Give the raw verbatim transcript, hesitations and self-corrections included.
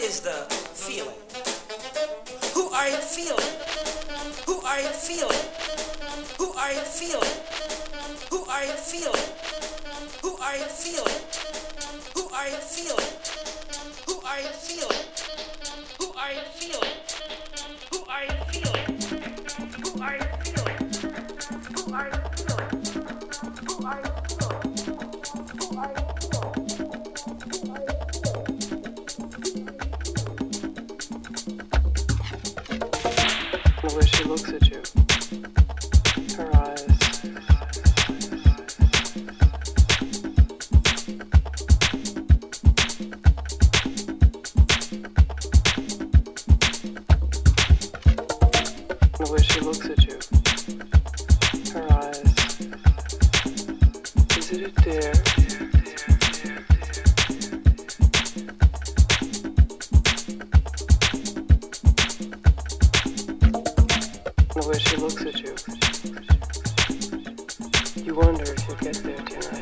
is the feeling? Who are you feeling? Who are you feeling? Who are you feeling? Who are you feeling? Who are you feeling? Who are you feeling? Who are you feeling? Who are you feeling? Who are you feeling? Who are you feeling? Who are you feeling? Who are you feeling? Who are you feeling? Who are you The way she looks at you, her eyes. The way she looks at you, her eyes. Is it a dare? The way she looks at you, you wonder if you'll get there tonight.